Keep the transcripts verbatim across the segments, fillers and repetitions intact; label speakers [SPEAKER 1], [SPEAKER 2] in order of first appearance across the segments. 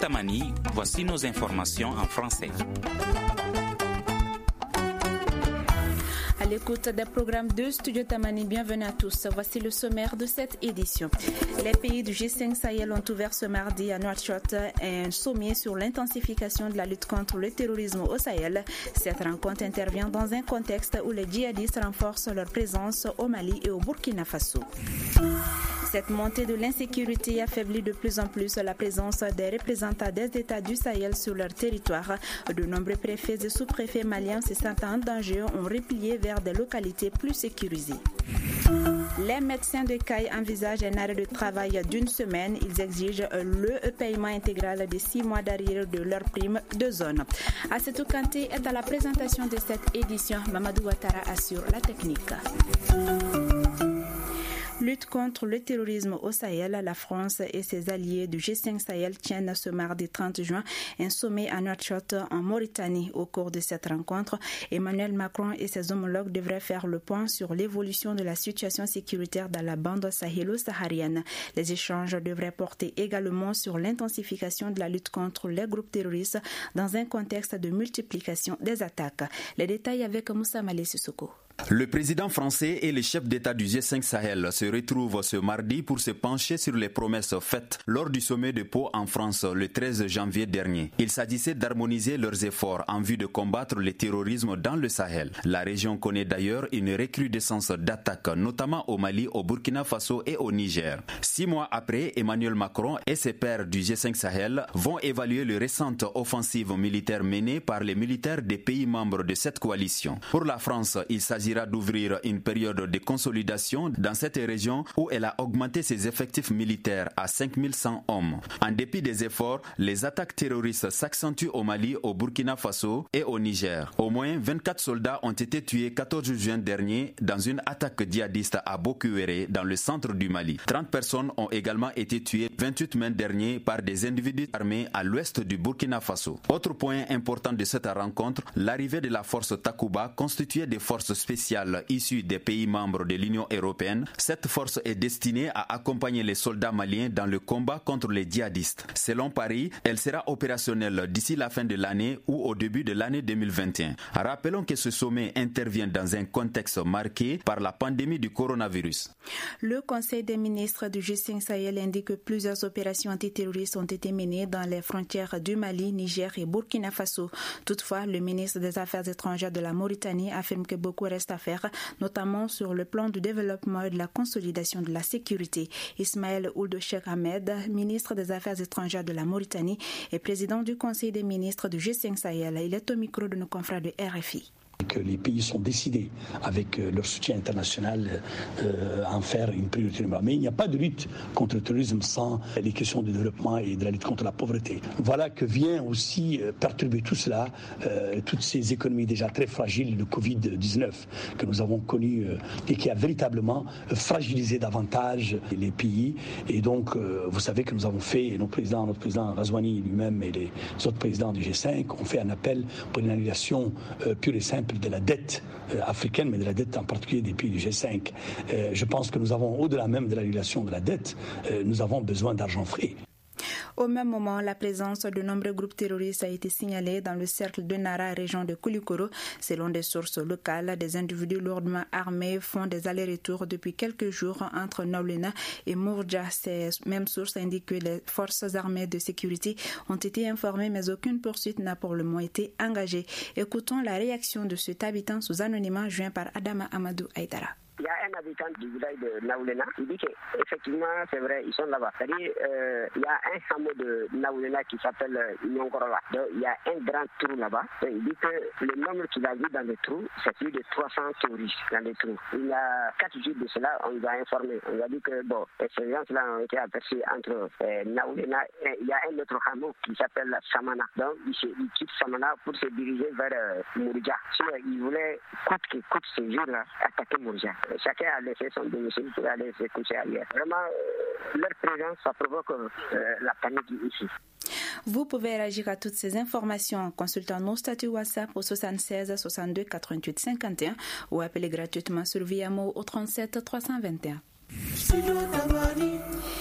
[SPEAKER 1] Tamani, voici nos informations en français.
[SPEAKER 2] À l'écoute des programmes de Studio Tamani, bienvenue à tous. Voici le sommaire de cette édition. Les pays du G cinq Sahel ont ouvert ce mardi à Nouakchott un sommet sur l'intensification de la lutte contre le terrorisme au Sahel. Cette rencontre intervient dans un contexte où les djihadistes renforcent leur présence au Mali et au Burkina Faso. Cette montée de l'insécurité affaiblit de plus en plus la présence des représentants des États du Sahel sur leur territoire. De nombreux préfets et sous-préfets maliens se sentant en danger ont replié vers des localités plus sécurisées. Les médecins de Caille envisagent un arrêt de travail d'une semaine. Ils exigent le paiement intégral de six mois d'arrière de leur prime de zone. Assetou Kanté est à la présentation de cette édition. Mamadou Ouattara assure la technique. Lutte contre le terrorisme au Sahel, la France et ses alliés du G cinq Sahel tiennent ce mardi trente juin un sommet à Nouakchott en Mauritanie. Au cours de cette rencontre, Emmanuel Macron et ses homologues devraient faire le point sur l'évolution de la situation sécuritaire dans la bande sahélo-saharienne. Les échanges devraient porter également sur l'intensification de la lutte contre les groupes terroristes dans un contexte de multiplication des attaques. Les détails avec Moussa Malé Sissoko.
[SPEAKER 3] Le président français et les chefs d'État du G cinq Sahel se retrouvent ce mardi pour se pencher sur les promesses faites lors du sommet de Pau en France le treize janvier dernier. Il s'agissait d'harmoniser leurs efforts en vue de combattre le terrorisme dans le Sahel. La région connaît d'ailleurs une recrudescence d'attaques, notamment au Mali, au Burkina Faso et au Niger. Six mois après, Emmanuel Macron et ses pairs du G cinq Sahel vont évaluer les récentes offensives militaires menées par les militaires des pays membres de cette coalition. Pour la France, il s'agit d'ouvrir une période de consolidation dans cette région où elle a augmenté ses effectifs militaires à cinq mille cent hommes. En dépit des efforts, les attaques terroristes s'accentuent au Mali, au Burkina Faso et au Niger. Au moins vingt-quatre soldats ont été tués quatorze juin dernier dans une attaque djihadiste à Bokuwéré dans le centre du Mali. trente personnes ont également été tuées vingt-huit mai dernier par des individus armés à l'ouest du Burkina Faso. Autre point important de cette rencontre, l'arrivée de la force Takuba constituée des forces spéciales issus des pays membres de l'Union européenne. Cette force est destinée à accompagner les soldats maliens dans le combat contre les djihadistes. Selon Paris, elle sera opérationnelle d'ici la fin de l'année ou au début de l'année deux mille vingt et un. Rappelons que ce sommet intervient dans un contexte marqué par la pandémie du coronavirus.
[SPEAKER 2] Le Conseil des ministres du G cinq Sahel indique que plusieurs opérations antiterroristes ont été menées dans les frontières du Mali, Niger et Burkina Faso. Toutefois, le ministre des Affaires étrangères de la Mauritanie affirme que beaucoup reste à faire, notamment sur le plan du développement et de la consolidation de la sécurité. Ismaël Ould Cheikh Ahmed, ministre des Affaires étrangères de la Mauritanie et président du Conseil des ministres du G cinq Sahel. Il est au micro de nos confrères de R F I.
[SPEAKER 4] Que les pays sont décidés, avec leur soutien international, euh, à en faire une priorité. Mais il n'y a pas de lutte contre le terrorisme sans les questions de développement et de la lutte contre la pauvreté. Voilà que vient aussi perturber tout cela, euh, toutes ces économies déjà très fragiles de covid dix-neuf que nous avons connues euh, et qui a véritablement fragilisé davantage les pays. Et donc, euh, vous savez que nous avons fait, et notre président, notre président Razouani lui-même et les autres présidents du G cinq ont fait un appel pour une annulation euh, pure et simple de la dette euh, africaine, mais de la dette en particulier des pays du G cinq. Euh, je pense que nous avons, au-delà même de l'annulation de la dette, euh, nous avons besoin d'argent frais.
[SPEAKER 2] Au même moment, la présence de nombreux groupes terroristes a été signalée dans le cercle de Nara, région de Koulikoro. Selon des sources locales, des individus lourdement armés font des allers-retours depuis quelques jours entre Naoulena et Mourja. Ces mêmes sources indiquent que les forces armées de sécurité ont été informées, mais aucune poursuite n'a pour le moment été engagée. Écoutons la réaction de cet habitant sous anonymat joint par Adama Amadou Aïdara.
[SPEAKER 5] Il y a un habitant du village de Naoulena qui dit qu'effectivement, c'est vrai, ils sont là-bas. C'est-à-dire, euh, il y a un hameau de Naoulena qui s'appelle Nyongorola. Donc, il y a un grand trou là-bas. Donc, il dit que le nombre qu'il a vu dans le trou, c'est plus de trois cents touristes dans le trou. Il y a quatre jours de cela, on nous a informé. On nous a dit que, bon, ces gens-là ont été aperçus entre euh, Naoulena et il y a un autre hameau qui s'appelle Samana. Donc, il, il quitte Samana pour se diriger vers euh, Mourja. Si, euh, il voulait, coûte que coûte ces jours-là, attaquer Mourja. Chacun a laissé son domicile pour aller se coucher ailleurs. Vraiment, euh, leur présence, ça provoque euh, la panique ici.
[SPEAKER 2] Vous pouvez réagir à toutes ces informations en consultant nos statuts WhatsApp au soixante-seize soixante-deux quatre-vingt-huit cinquante et un ou appelez gratuitement sur Viamo au trente-sept trois cent vingt et un.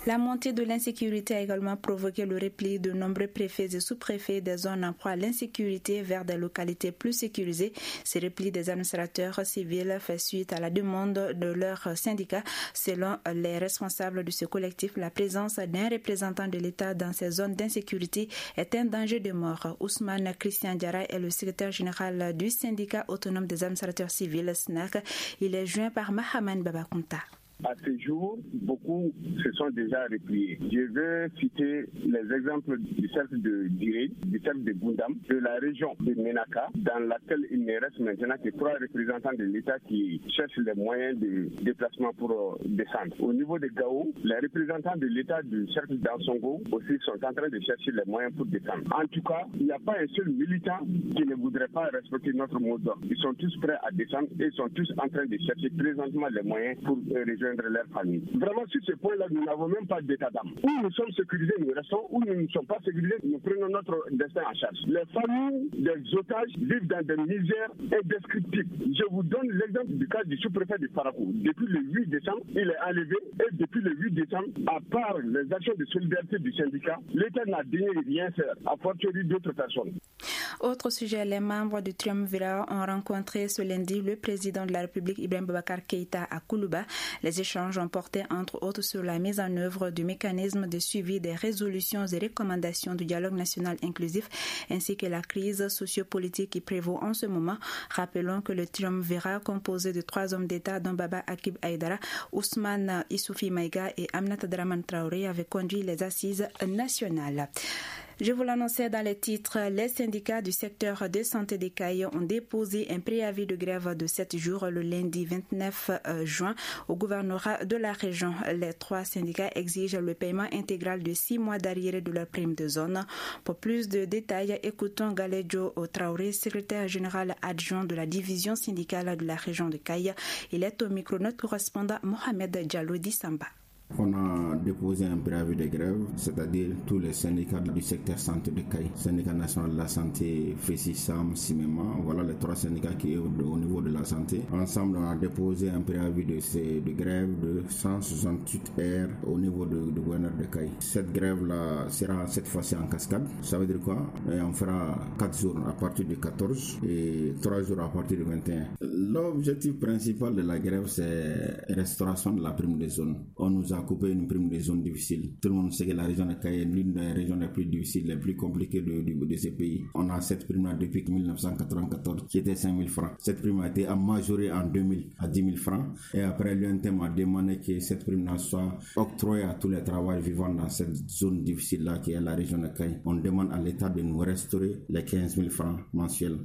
[SPEAKER 2] La montée de l'insécurité a également provoqué le repli de nombreux préfets et sous-préfets des zones en proie à l'insécurité vers des localités plus sécurisées. Ces replis des administrateurs civils fait suite à la demande de leur syndicat. Selon les responsables de ce collectif, la présence d'un représentant de l'État dans ces zones d'insécurité est un danger de mort. Ousmane Christian Diarra est le secrétaire général du syndicat autonome des administrateurs civils, S N A C. Il est joint par Mahaman Babakunta.
[SPEAKER 6] À ce jour, beaucoup se sont déjà repliés. Je veux citer les exemples du cercle de Diré, du cercle de Gundam, de la région de Menaka, dans laquelle il ne reste maintenant que trois représentants de l'État qui cherchent les moyens de déplacement pour descendre. Au niveau de Gao, les représentants de l'État du cercle d'Ansongo aussi sont en train de chercher les moyens pour descendre. En tout cas, il n'y a pas un seul militant qui ne voudrait pas respecter notre mot d'ordre. Ils sont tous prêts à descendre et ils sont tous en train de chercher présentement les moyens pour rejoindre leur famille. Vraiment, sur ce point-là, nous n'avons même pas d'état d'âme. Où nous sommes sécurisés, nous restons. Où nous ne sommes pas sécurisés, nous prenons notre destin en charge. Les familles des otages vivent dans des misères indescriptibles. Je vous donne l'exemple du cas du sous-préfet de Farakou. Depuis le huit décembre, il est enlevé et depuis le huit décembre, à part les actions de solidarité du syndicat, l'État n'a daigné rien faire, à fortiori d'autres personnes.
[SPEAKER 2] Autre sujet, les membres du Triumvirat ont rencontré ce lundi le président de la République Ibrahim Boubacar Keïta à Koulouba. Les échanges ont porté entre autres sur la mise en œuvre du mécanisme de suivi des résolutions et recommandations du dialogue national inclusif ainsi que la crise sociopolitique qui prévaut en ce moment. Rappelons que le Triumvirat, composé de trois hommes d'État dont Baba Akib Aïdara, Ousmane Issoufi Maïga et Aminata Draman Traoré, avait conduit les assises nationales. Je vous l'annonçais dans les titres, les syndicats du secteur de santé des Cayes ont déposé un préavis de grève de sept jours le lundi vingt-neuf juin au gouvernorat de la région. Les trois syndicats exigent le paiement intégral de six mois d'arriéré de leur prime de zone. Pour plus de détails, écoutons Galedjo Traoré, secrétaire général adjoint de la division syndicale de la région de Cayes. Il est au micro notre correspondant Mohamed Diallo Dissamba.
[SPEAKER 7] On a déposé un préavis de grève, c'est-à-dire tous les syndicats du secteur santé de Cayes, syndicat national de la santé, FESISAM, SIMEMA, voilà les trois syndicats qui sont au niveau de la santé. Ensemble, on a déposé un préavis de, de grève de cent soixante-huit heures au niveau du gouverneur de Cayes. Cette grève-là sera cette fois-ci en cascade. Ça veut dire quoi? Et on fera quatre jours à partir du quatorze et trois jours à partir du vingt et un. L'objectif principal de la grève, c'est la restauration de la prime des zones. On nous a coupé une prime des zones difficiles. Tout le monde sait que la région de Cayes est l'une des régions les plus difficiles, les plus compliquées de, de, de ce pays. On a cette prime-là depuis dix-neuf cent quatre-vingt-quatorze qui était cinq mille francs. Cette prime a été majorée en deux mille à dix mille francs et après l'U N T M a demandé que cette prime-là soit octroyée à tous les travailleurs vivant dans cette zone difficile-là qui est la région de Cayes. On demande à l'État de nous restaurer les quinze mille francs mensuels.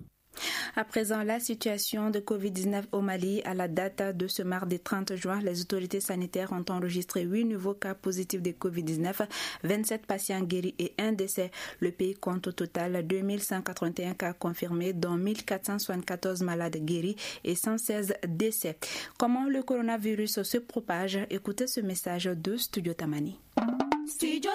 [SPEAKER 2] À présent, la situation de covid dix-neuf au Mali. À la date de ce mardi trente juin, les autorités sanitaires ont enregistré huit nouveaux cas positifs de covid dix-neuf, vingt-sept patients guéris et un décès. Le pays compte au total deux mille cent quatre-vingt-un cas confirmés, dont mille quatre cent soixante-quatorze malades guéris et cent seize décès. Comment le coronavirus se propage? Écoutez ce message de Studio Tamani.
[SPEAKER 8] Studio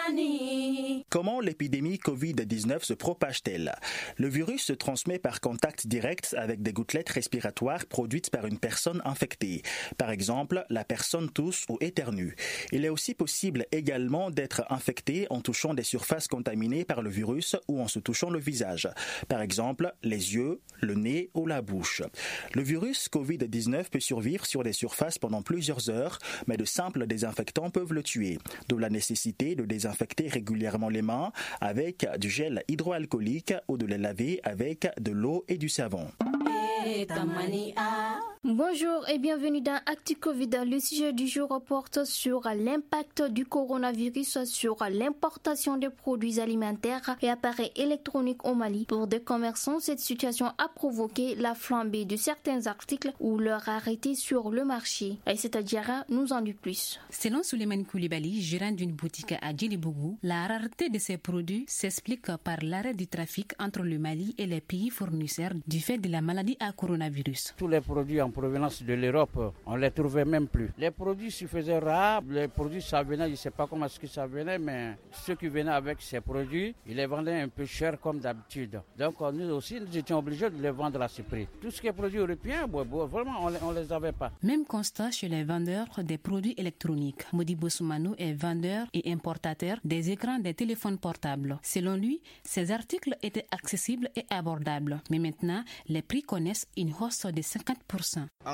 [SPEAKER 8] Tamani.
[SPEAKER 9] Comment l'épidémie covid dix-neuf se propage-t-elle? Le virus se transmet par contact direct avec des gouttelettes respiratoires produites par une personne infectée. Par exemple, la personne tousse ou éternue. Il est aussi possible également d'être infecté en touchant des surfaces contaminées par le virus ou en se touchant le visage. Par exemple, les yeux, le nez ou la bouche. Le virus covid dix-neuf peut survivre sur des surfaces pendant plusieurs heures, mais de simples désinfectants peuvent le tuer. D'où la nécessité de désinfecter régulièrement les mains avec du gel hydroalcoolique ou de les laver avec de l'eau et du savon.
[SPEAKER 8] Bonjour et bienvenue dans Actu Covid. Le sujet du jour porte sur l'impact du coronavirus sur l'importation des produits alimentaires et appareils électroniques au Mali. Pour des commerçants, cette situation a provoqué la flambée de certains articles ou leur arrêté sur le marché. Aïssata Diarra nous en dit plus.
[SPEAKER 10] Selon Souleymane Koulibaly, gérant d'une boutique à Djilibougou, la rareté de ces produits s'explique par l'arrêt du trafic entre le Mali et les pays fournisseurs du fait de la maladie à coronavirus.
[SPEAKER 11] Tous les produits en provenance de l'Europe, on ne les trouvait même plus. Les produits se faisaient rares, les produits ça venait, je ne sais pas comment est-ce que ça venait, mais ceux qui venaient avec ces produits, ils les vendaient un peu cher comme d'habitude. Donc nous aussi, nous étions obligés de les vendre à ce prix. Tout ce qui est produit européen, bon, bon, vraiment, on ne les avait pas.
[SPEAKER 10] Même constat chez les vendeurs des produits électroniques. Modibo Soumano est vendeur et importateur des écrans des téléphones portables. Selon lui, ces articles étaient accessibles et abordables. Mais maintenant, les prix connaissent une hausse de cinquante pour cent.
[SPEAKER 12] On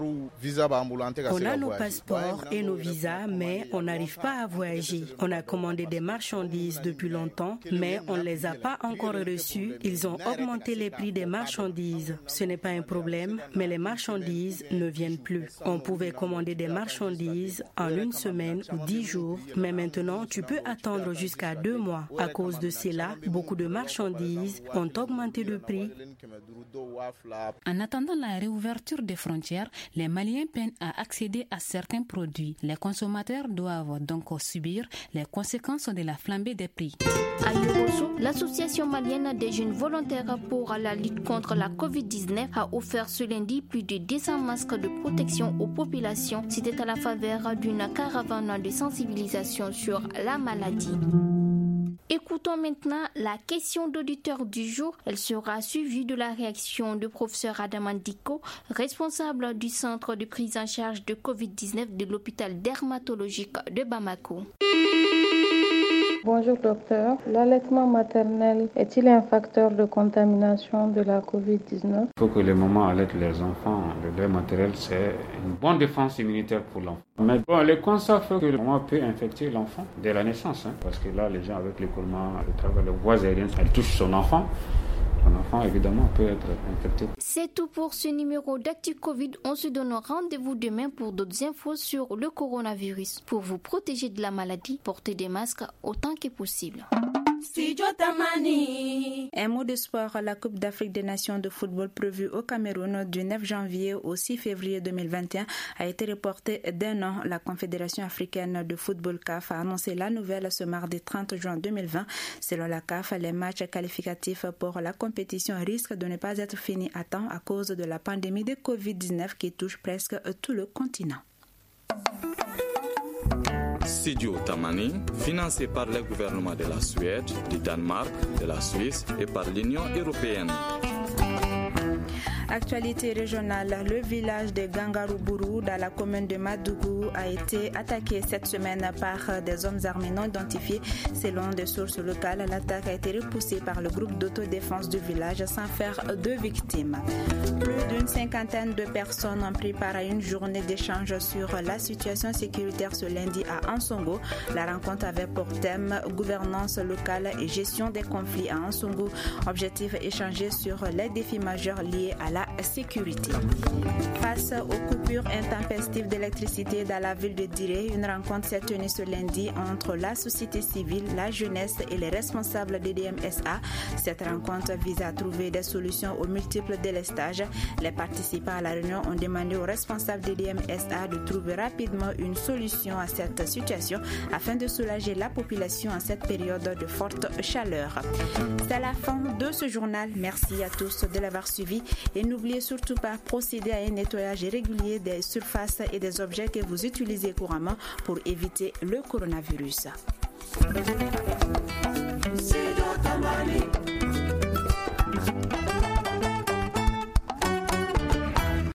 [SPEAKER 12] a nos passeports et nos visas, mais on n'arrive pas à voyager. On a commandé des marchandises depuis longtemps, mais on ne les a pas encore reçues. Ils ont augmenté les prix des marchandises. Ce n'est pas un problème, mais les marchandises ne viennent plus. On pouvait commander des marchandises en une semaine ou dix jours, mais maintenant tu peux attendre jusqu'à deux mois. À cause de cela, beaucoup de marchandises ont augmenté de prix.
[SPEAKER 10] En attendant la réouverture des frontières, les Maliens peinent à accéder à certains produits. Les consommateurs doivent donc subir les conséquences de la flambée des prix.
[SPEAKER 8] À Yorosso, l'association malienne des jeunes volontaires pour la lutte contre la covid dix-neuf a offert ce lundi plus de deux cents masques de protection aux populations. C'était à la faveur d'une caravane de sensibilisation sur la maladie. Écoutons maintenant la question d'auditeur du jour. Elle sera suivie de la réaction du professeur Adamandiko, responsable du centre de prise en charge de covid dix-neuf de l'hôpital dermatologique de Bamako.
[SPEAKER 13] Bonjour docteur, l'allaitement maternel est-il un facteur de contamination de la covid dix-neuf?
[SPEAKER 14] Il faut que les mamans allaitent les enfants. Le lait maternel, c'est une bonne défense immunitaire pour l'enfant. Mais bon, les constats font que la maman peut infecter l'enfant dès la naissance. Hein, parce que là, les gens avec l'écoulement, le travail, les voies aériennes, elle touche son enfant. Un enfant, évidemment, peut être infecté.
[SPEAKER 8] C'est tout pour ce numéro d'Actu Covid. On se donne rendez-vous demain pour d'autres infos sur le coronavirus. Pour vous protéger de la maladie, portez des masques autant que possible.
[SPEAKER 2] Un mot de sport, la Coupe d'Afrique des Nations de football prévue au Cameroun du neuf janvier au six février deux mille vingt et un a été reportée d'un an. La Confédération africaine de football C A F a annoncé la nouvelle ce mardi trente juin deux mille vingt. Selon la C A F, les matchs qualificatifs pour la compétition risquent de ne pas être finis à temps à cause de la pandémie de covid dix-neuf qui touche presque tout le continent.
[SPEAKER 15] Studio Tamani, financé par le gouvernement de la Suède, du Danemark, de la Suisse et par l'Union européenne.
[SPEAKER 2] Actualité régionale, le village de Gangarouburu dans la commune de Madougou a été attaqué cette semaine par des hommes armés non identifiés. Selon des sources locales, l'attaque a été repoussée par le groupe d'autodéfense du village sans faire de victimes. Plus d'une cinquantaine de personnes ont pris part à une journée d'échange sur la situation sécuritaire ce lundi à Ansongo. La rencontre avait pour thème gouvernance locale et gestion des conflits à Ansongo. Objectif échanger sur les défis majeurs liés à la sécurité. Face aux coupures intempestives d'électricité dans la ville de Diré, une rencontre s'est tenue ce lundi entre la société civile, la jeunesse et les responsables des D M S A. Cette rencontre vise à trouver des solutions aux multiples délestages. Les participants à la réunion ont demandé aux responsables des D M S A de trouver rapidement une solution à cette situation afin de soulager la population en cette période de forte chaleur. C'est la fin de ce journal. Merci à tous de l'avoir suivi et n'oubliez surtout pas de procéder à un nettoyage régulier des surfaces et des objets que vous utilisez couramment pour éviter le coronavirus. C'est